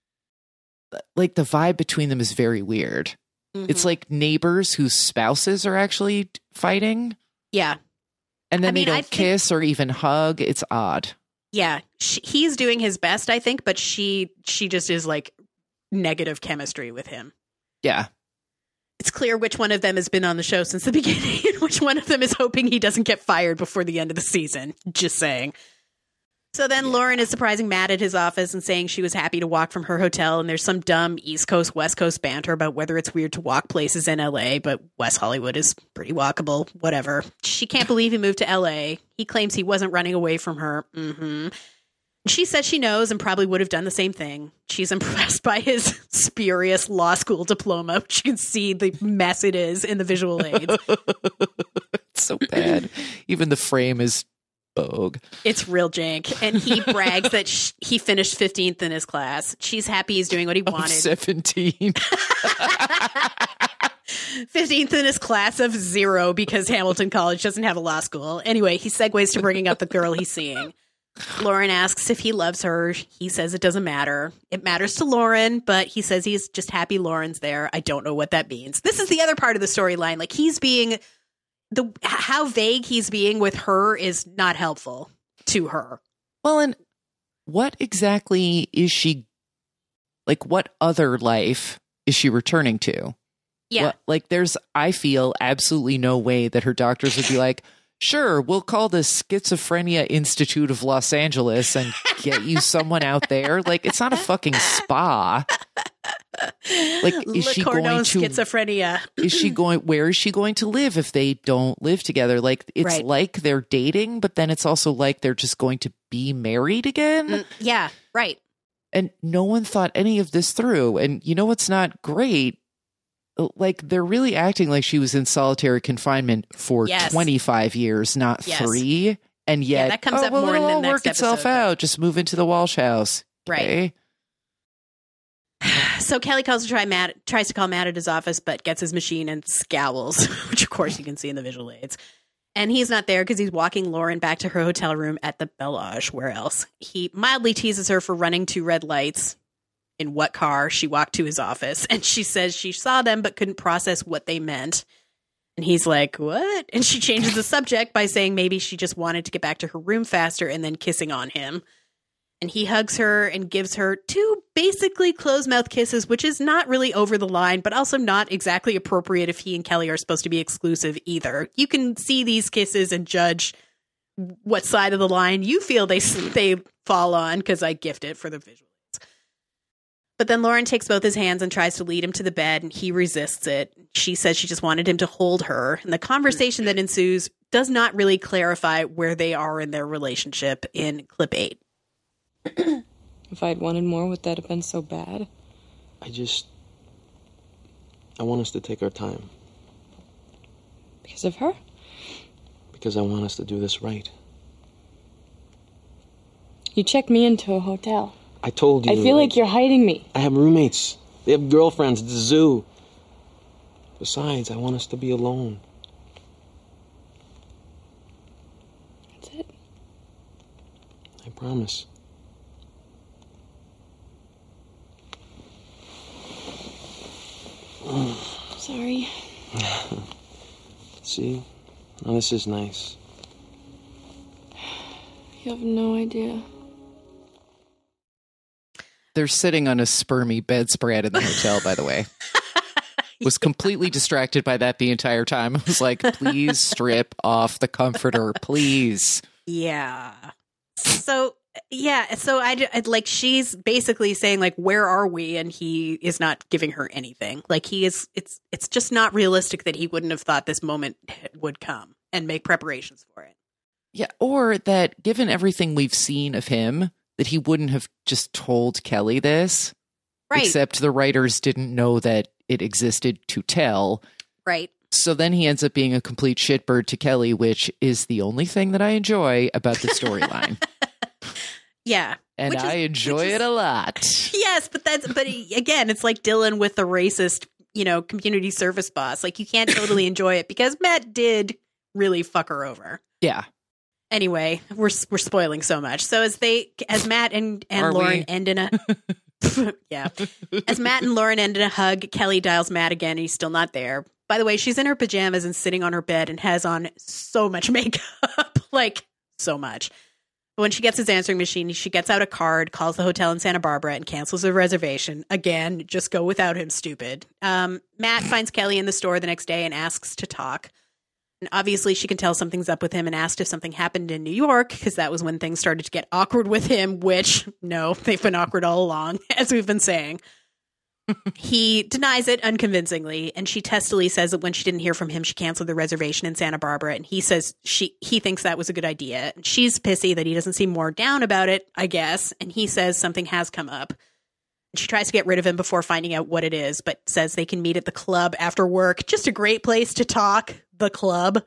like the vibe between them is very weird? Mhm. It's like neighbors whose spouses are actually fighting, Yeah. and then I mean, they I don't think- kiss or even hug. It's odd. Yeah. She, he's doing his best, I think, but she she just is like negative chemistry with him. Yeah. It's clear which one of them has been on the show since the beginning and which one of them is hoping he doesn't get fired before the end of the season. Just saying. So then Lauren is surprising Matt at his office and saying she was happy to walk from her hotel, and there's some dumb East Coast, West Coast banter about whether it's weird to walk places in L A, but West Hollywood is pretty walkable, whatever. She can't believe he moved to L A. He claims he wasn't running away from her. Mm-hmm. She says she knows and probably would have done the same thing. She's impressed by his spurious law school diploma, which you can see the mess it is in the visual aids. It's so bad. Even the frame is bogue. It's real jank. And he brags that sh- he finished fifteenth in his class. She's happy he's doing what he wanted. seventeen. fifteenth in his class of zero because Hamilton College doesn't have a law school. Anyway, he segues to bringing up the girl he's seeing. Lauren asks if he loves her. He says it doesn't matter. It matters to Lauren, but he says he's just happy Lauren's there. I don't know what that means. This is the other part of the storyline. Like, he's being the how vague he's being with her is not helpful to her. Well, and what exactly is she, like, what other life is she returning to? Yeah. What, like, there's, I feel, absolutely no way that her doctors would be like, sure, we'll call the Schizophrenia Institute of Los Angeles and get you someone out there. Like, it's not a fucking spa. Like, is Le she Cordon going to schizophrenia? Is she going? Where is she going to live if they don't live together? Like, it's Right. like they're dating, but then it's also like they're just going to be married again. Mm, yeah, right. And no one thought any of this through. And you know what's not great? Like, they're really acting like she was in solitary confinement for Yes. twenty-five years, not Yes. three. And yet, Yeah, that comes oh, up well, more in it'll the all next work itself episode, out. Just move into the Walsh house. Right. Okay? So Kelly calls to try Matt, tries to call Matt at his office, but gets his machine and scowls, which of course you can see in the visual aids. And he's not there because he's walking Lauren back to her hotel room at the Bellage. Where else? He mildly teases her for running two red lights. In what car she walked to his office. And she says she saw them but couldn't process what they meant. And he's like, what? And she changes the subject by saying maybe she just wanted to get back to her room faster and then kissing on him. And he hugs her and gives her two basically closed-mouth kisses, which is not really over the line, but also not exactly appropriate if he and Kelly are supposed to be exclusive either. You can see these kisses and judge what side of the line you feel they they fall on, because I gift it for the visual. But then Lauren takes both his hands and tries to lead him to the bed, and he resists it. She says she just wanted him to hold her. And the conversation that ensues does not really clarify where they are in their relationship in clip eight. If I'd wanted more, would that have been so bad? I just... I want us to take our time. Because of her? Because I want us to do this right. You checked me into a hotel. I told you. I feel like you're hiding me. I have roommates. They have girlfriends at the zoo. Besides, I want us to be alone. That's it. I promise. Sorry. See? Now this is nice. You have no idea. They're sitting on a spermy bedspread in the hotel, by the way. Was completely distracted by that the entire time. I was like, please strip off the comforter, please. Yeah. So, yeah. So I, I like, she's basically saying like, where are we? And he is not giving her anything. Like he is, it's, it's just not realistic that he wouldn't have thought this moment would come and make preparations for it. Yeah. Or that given everything we've seen of him, that he wouldn't have just told Kelly this. Right. Except the writers didn't know that it existed to tell. Right. So then he ends up being a complete shitbird to Kelly, which is the only thing that I enjoy about the storyline. Yeah. And which I is, enjoy is, it a lot. Yes, but that's, but again, it's like Dylan with the racist, you know, community service boss. Like you can't totally enjoy it because Matt did really fuck her over. Yeah. Anyway, we're we're spoiling so much. So as they, as Matt and, and Lauren we? end in a, yeah, as Matt and Lauren end in a hug, Kelly dials Matt again, and he's still not there. By the way, she's in her pajamas and sitting on her bed and has on so much makeup, like so much. But when she gets his answering machine, she gets out a card, calls the hotel in Santa Barbara, and cancels the reservation. Again, just go without him, stupid. Um, Matt finds Kelly in the store the next day and asks to talk. And obviously she can tell something's up with him and asked if something happened in New York because that was when things started to get awkward with him, which, no, they've been awkward all along, as we've been saying. He denies it unconvincingly, and she testily says that when she didn't hear from him, she canceled the reservation in Santa Barbara, and he says she he thinks that was a good idea. And she's pissy that he doesn't seem more down about it, I guess, and he says something has come up. She tries to get rid of him before finding out what it is, but says they can meet at the club after work. Just a great place to talk, the club.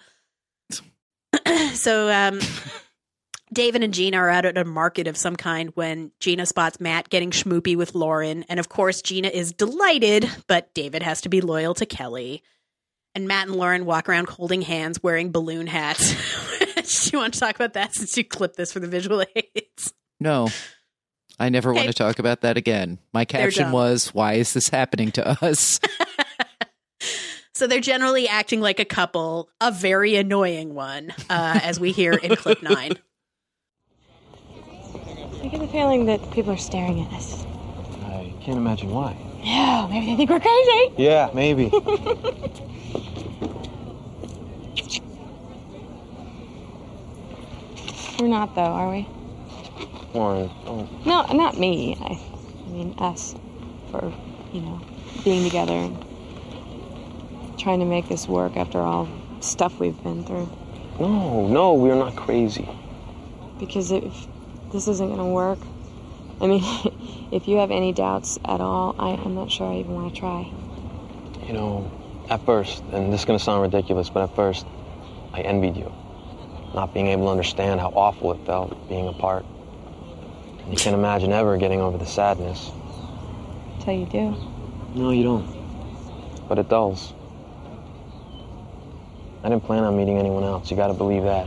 So um, David and Gina are out at a market of some kind when Gina spots Matt getting schmoopy with Lauren. And of course, Gina is delighted, but David has to be loyal to Kelly. And Matt and Lauren walk around holding hands, wearing balloon hats. Do you want to talk about that since you clipped this for the visual aids? No. I never okay. want to talk about that again. My caption was, why is this happening to us? So they're generally acting like a couple, a very annoying one, uh, as we hear in clip nine. I get the feeling that people are staring at us. I can't imagine why. Yeah, maybe they think we're crazy. Yeah, maybe. We're not, though, are we? Or, oh. No, not me. I, I mean, us. For, you know, being together and trying to make this work after all stuff we've been through. No, no, we're not crazy. Because if this isn't going to work, I mean, if you have any doubts at all, I, I'm not sure I even want to try. You know, at first, and this is going to sound ridiculous, but at first, I envied you. Not being able to understand how awful it felt being apart. You can't imagine ever getting over the sadness. Until you do. No, you don't. But it dulls. I didn't plan on meeting anyone else. You gotta believe that.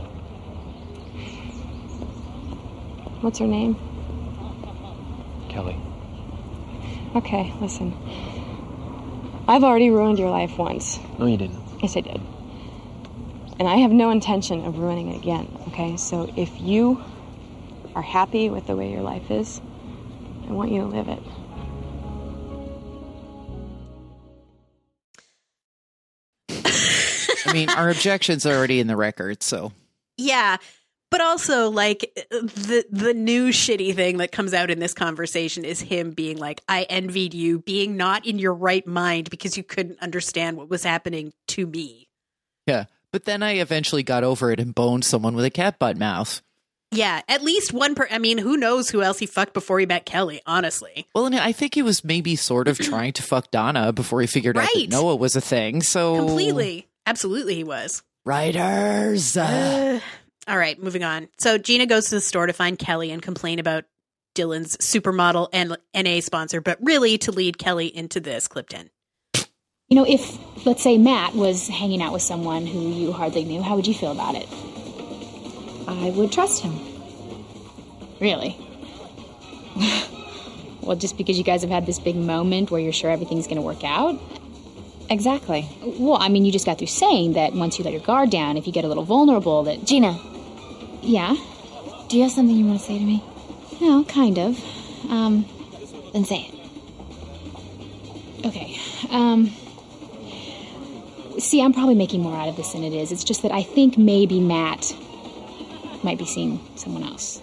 What's her name? Kelly. Okay, listen. I've already ruined your life once. No, you didn't. Yes, I did. And I have no intention of ruining it again, okay? So if you are happy with the way your life is, I want you to live it. I mean, our objection's already in the record, so. Yeah, but also, like, the the new shitty thing that comes out in this conversation is him being like, I envied you being not in your right mind because you couldn't understand what was happening to me. Yeah, but then I eventually got over it and boned someone with a cat butt mouth. Yeah, at least one per. I mean, who knows who else he fucked before he met Kelly, honestly. Well, and I think he was maybe sort of trying to fuck Donna before he figured right. out that Noah was a thing, so. Completely. Absolutely he was. Writers. Uh, all right, moving on. So Gina goes to the store to find Kelly and complain about Dylan's supermodel and N A sponsor, but really to lead Kelly into this. Clip ten. You know, if, let's say, Matt was hanging out with someone who you hardly knew, how would you feel about it? I would trust him. Really? Well, just because you guys have had this big moment where you're sure everything's going to work out? Exactly. Well, I mean, you just got through saying that once you let your guard down, if you get a little vulnerable, that... Gina. Yeah? Do you have something you want to say to me? No, kind of. Um... Then say it. Okay. Um... See, I'm probably making more out of this than it is. It's just that I think maybe Matt might be seeing someone else.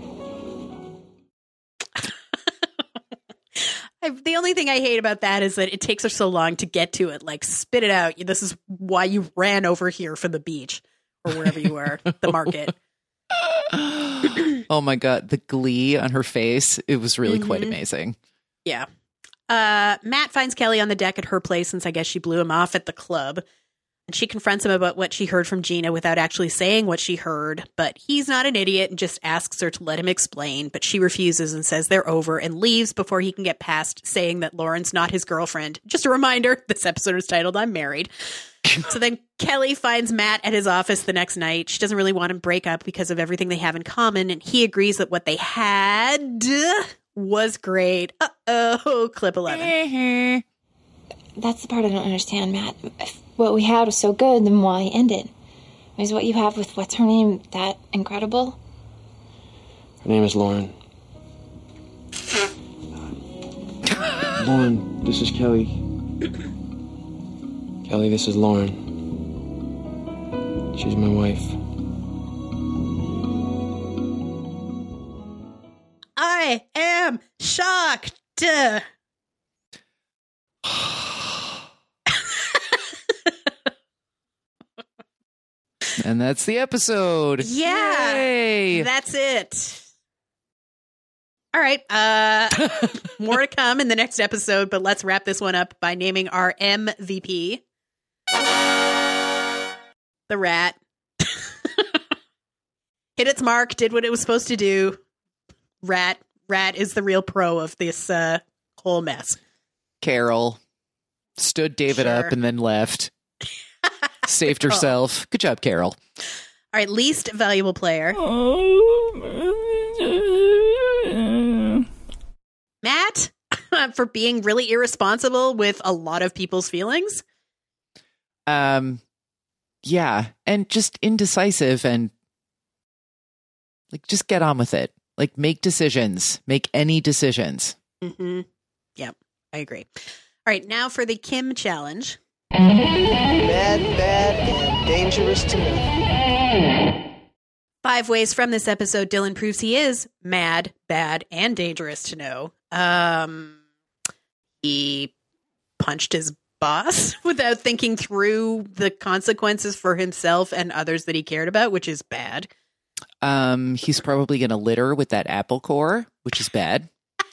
I, the only thing I hate about that is that it takes her so long to get to it. Like, spit it out. This is why you ran over here from the beach or wherever you were, the market. Oh my God. The glee on her face. It was really mm-hmm. quite amazing. Yeah. Uh, Matt finds Kelly on the deck at her place since I guess she blew him off at the club. And she confronts him about what she heard from Gina without actually saying what she heard. But he's not an idiot and just asks her to let him explain. But she refuses and says they're over and leaves before he can get past saying that Lauren's not his girlfriend. Just a reminder, this episode is titled I'm Married. So then Kelly finds Matt at his office the next night. She doesn't really want him to break up because of everything they have in common. And he agrees that what they had was great. Uh-oh, clip eleven. That's the part I don't understand, Matt. If what we had was so good, then why end it? Is what you have with what's her name that incredible? Her name is Lauren. Lauren, this is Kelly. Kelly, this is Lauren. She's my wife. I am shocked. And that's the episode. Yeah. Yay. That's it. All right. Uh, more to come in the next episode, but let's wrap this one up by naming our M V P. The rat. Hit its mark, did what it was supposed to do. Rat. Rat is the real pro of this uh, whole mess. Carol stood David Sure. up and then left. Saved herself. Good job, Carol. All right, least valuable player. Matt, for being really irresponsible with a lot of people's feelings. Um, yeah, and just indecisive and like just get on with it. Like make decisions. Make any decisions. Mm-hmm. Yep, I agree. All right, now for the Kim challenge. Bad, bad, and dangerous to know. Five ways from this episode Dylan proves he is mad, bad, and dangerous to know. Um, he punched his boss without thinking through the consequences for himself and others that he cared about, which is bad. Um, he's probably going to litter with that apple core, which is bad.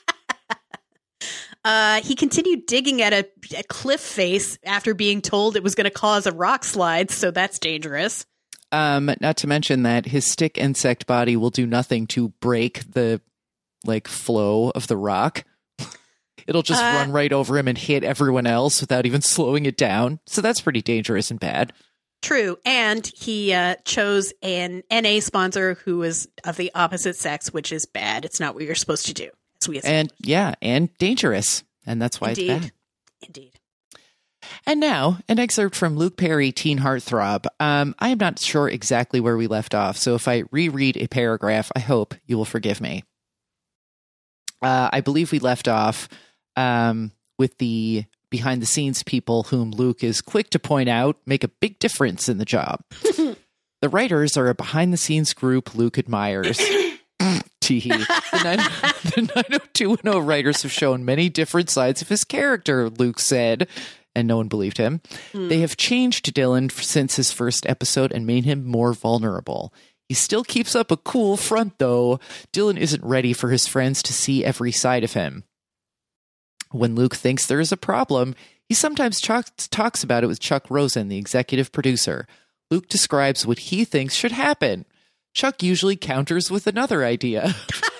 Uh, he continued digging at a, a cliff face after being told it was going to cause a rock slide, so that's dangerous. Um, not to mention that his stick insect body will do nothing to break the like flow of the rock. It'll just uh, run right over him and hit everyone else without even slowing it down. So that's pretty dangerous and bad. True. And he uh, chose an N A sponsor who was of the opposite sex, which is bad. It's not what you're supposed to do. As we and yeah, and dangerous. And that's why Indeed. it's bad. Indeed. And now, an excerpt from Luke Perry, Teen Heartthrob. Um, I am not sure exactly where we left off, so if I reread a paragraph, I hope you will forgive me. Uh, I believe we left off um, with the behind-the-scenes people whom Luke is quick to point out make a big difference in the job. The writers are a behind-the-scenes group Luke admires. Teehee. The nine oh two one oh writers have shown many different sides of his character, Luke said, and no one believed him. Mm. They have changed Dylan since his first episode and made him more vulnerable. He still keeps up a cool front, though. Dylan isn't ready for his friends to see every side of him. When Luke thinks there is a problem, he sometimes talks, talks about it with Chuck Rosen, the executive producer. Luke describes what he thinks should happen. Chuck usually counters with another idea.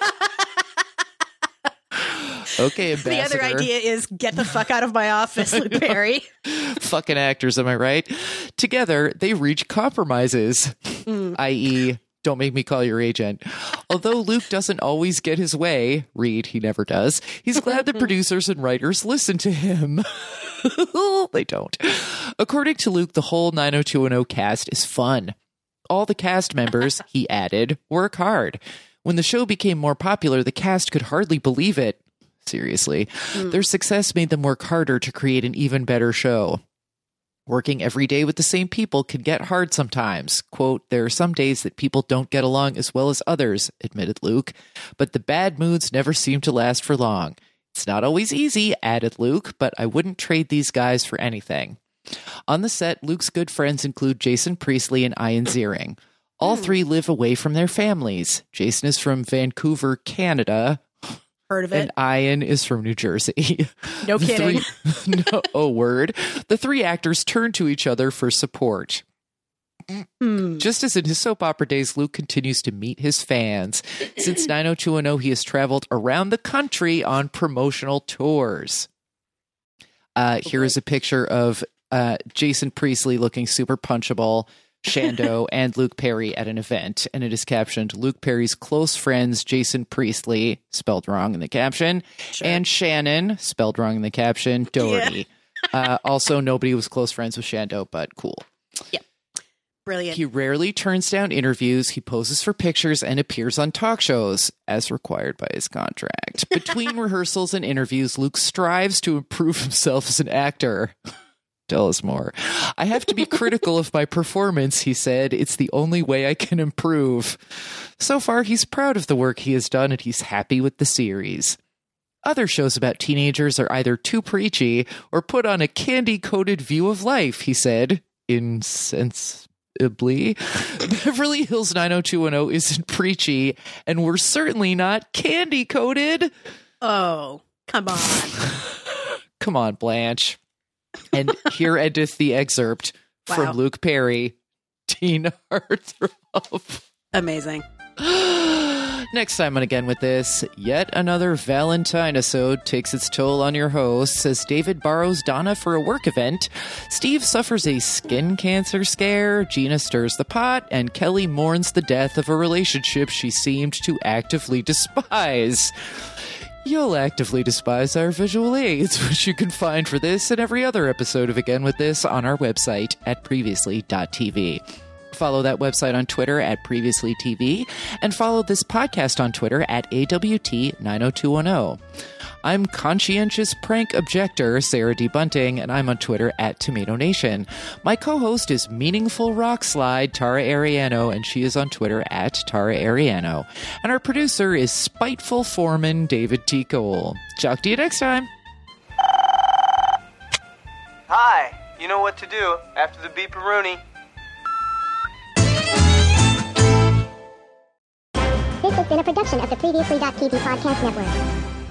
Okay, Ambassador. The other idea is get the fuck out of my office, Luke Perry. Fucking actors, am I right? Together, they reach compromises, mm. that is, don't make me call your agent. Although Luke doesn't always get his way, Reed, he never does, he's glad the producers and writers listen to him. They don't. According to Luke, the whole nine oh two one oh cast is fun. All the cast members, he added, work hard. When the show became more popular, the cast could hardly believe it. Seriously. Mm. Their success made them work harder to create an even better show. Working every day with the same people can get hard sometimes. Quote, there are some days that people don't get along as well as others, admitted Luke, but the bad moods never seem to last for long. It's not always easy, added Luke, but I wouldn't trade these guys for anything. On the set, Luke's good friends include Jason Priestley and Ian Ziering. All mm. three live away from their families. Jason is from Vancouver, Canada. Heard of it. And Ian is from New Jersey. No kidding. Three, no, oh, word. The three actors turn to each other for support. Mm. Just as in his soap opera days, Luke continues to meet his fans. Since nine oh two one oh, he has traveled around the country on promotional tours. Uh, okay. Here is a picture of uh, Jason Priestley looking super punchable, Shando, and Luke Perry at an event, and it is captioned, Luke Perry's close friends, Jason Priestley, spelled wrong in the caption, sure. and Shannon, spelled wrong in the caption, Doherty. Yeah. uh, also, nobody was close friends with Shando, but cool. Yep. Brilliant. He rarely turns down interviews, he poses for pictures, and appears on talk shows, as required by his contract. Between rehearsals and interviews, Luke strives to improve himself as an actor. Tell us more. I have to be critical of my performance, he said. It's the only way I can improve. So far, he's proud of the work he has done, and he's happy with the series. Other shows about teenagers are either too preachy or put on a candy-coated view of life, he said, insensibly. Beverly Hills nine oh two one oh isn't preachy, and we're certainly not candy-coated. Oh, come on. Come on, Blanche. And here endeth the excerpt wow. from Luke Perry, Teen Heartthrob. Amazing. Next time on Again With This, yet another Valentine-isode takes its toll on your hosts as David borrows Donna for a work event, Steve suffers a skin cancer scare, Gina stirs the pot, and Kelly mourns the death of a relationship she seemed to actively despise. You'll actively despise our visual aids, which you can find for this and every other episode of Again With This on our website at previously dot t v. Follow that website on Twitter at previously t v, and follow this podcast on Twitter at A W T nine oh two one oh. I'm conscientious prank objector Sarah D. Bunting, and I'm on Twitter at Tomato Nation. My co-host is Meaningful Rock Slide Tara Ariano, and she is on Twitter at Tara Ariano. And our producer is Spiteful Foreman David T. Cole. Talk to you next time. Hi, you know what to do after the beep-a-rooney. This has been a production of the previously dot t v podcast network.